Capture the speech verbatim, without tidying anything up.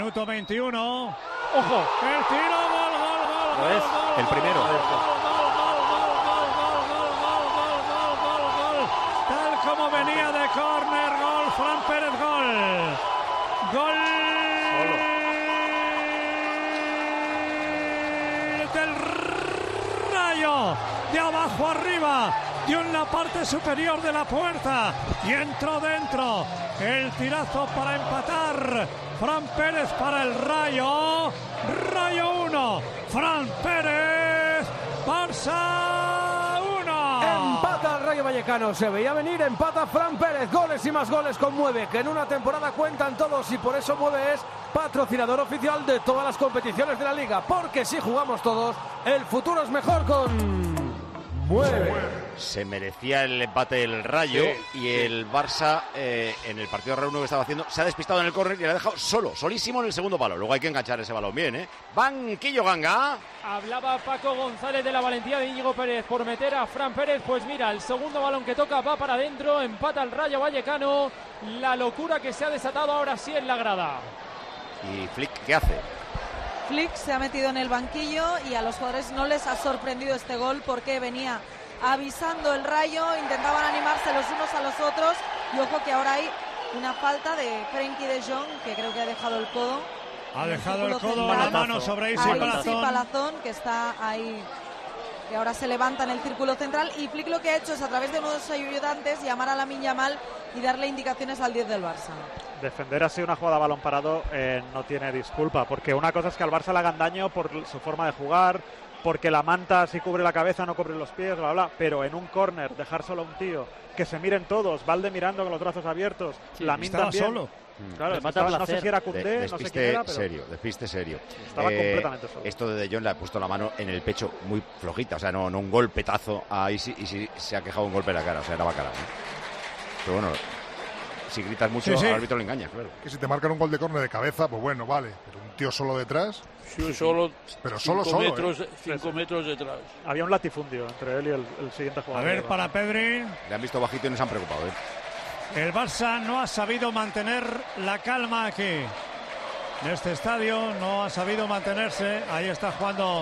Minuto veintiuno. ¡Ojo! El tiro, gol, gol, gol, ¿Lo es? gol, El primero. Gol, gol, gol, gol, gol, gol, gol, gol, gol. Tal como venía de córner, gol, Fran Pérez, gol. Gol del Rayo. De abajo arriba. Dio en la parte superior de la puerta. Y entró dentro. El tirazo para empatar. Fran Pérez para el Rayo. Rayo uno. Fran Pérez. Barça uno. Empata el Rayo Vallecano. Se veía venir. Empata Fran Pérez. Goles y más goles con Mueve, que en una temporada cuentan todos, y por eso Mueve es patrocinador oficial de todas las competiciones de la liga. Porque si jugamos todos, el futuro es mejor con Mueve. Se merecía el empate el Rayo, sí, y el Barça eh, en el partido Rayo uno que estaba haciendo se ha despistado en el córner y le ha dejado solo, solísimo en el segundo palo. Luego hay que enganchar ese balón bien, ¿eh? Banquillo Ganga. Hablaba Paco González de la valentía de Íñigo Pérez por meter a Fran Pérez. Pues mira, el segundo balón que toca va para adentro, empata el Rayo Vallecano. La locura que se ha desatado ahora sí en la grada. ¿Y Flick qué hace? Flick se ha metido en el banquillo y a los jugadores no les ha sorprendido este gol porque venía avisando el Rayo, intentaban animarse los unos a los otros, y ojo que ahora hay una falta de Frenkie de Jong, que creo que ha dejado el codo. Ha dejado el codo, central. la mano sobre Isi Palazón. Palazón, que está ahí, que ahora se levanta en el círculo central, y Flick lo que ha hecho es, a través de uno de sus ayudantes, llamar a Lamine Yamal y darle indicaciones al diez del Barça. Defender así una jugada a balón parado eh, no tiene disculpa, porque una cosa es que al Barça le hagan daño por su forma de jugar, porque la manta si cubre la cabeza no cubre los pies, bla, bla, pero en un córner dejar solo a un tío, que se miren todos, Valde mirando con los brazos abiertos, sí, Lamine también. Solo. Claro, estaba, no sé si era Koundé, de, no sé despiste quién era, pero serio, despiste serio. Estaba eh, completamente solo. Esto de De Jong le ha puesto la mano en el pecho muy flojita, o sea, no, no un golpetazo a Isi, y si se ha quejado un golpe en la cara, o sea, era bacala, ¿no? Pero bueno, si gritas mucho, sí, sí, al árbitro le engañas, claro. Que si te marcan un gol de córner de cabeza, pues bueno, vale, pero un tío solo detrás. Sí, solo, pero solo, cinco solo. Metros, ¿eh? Cinco metros detrás. Había un latifundio entre él y el, el siguiente jugador. A ver, para Pedri. Le han visto bajito y no se han preocupado, ¿eh? El Barça no ha sabido mantener la calma aquí. En este estadio no ha sabido mantenerse. Ahí está jugando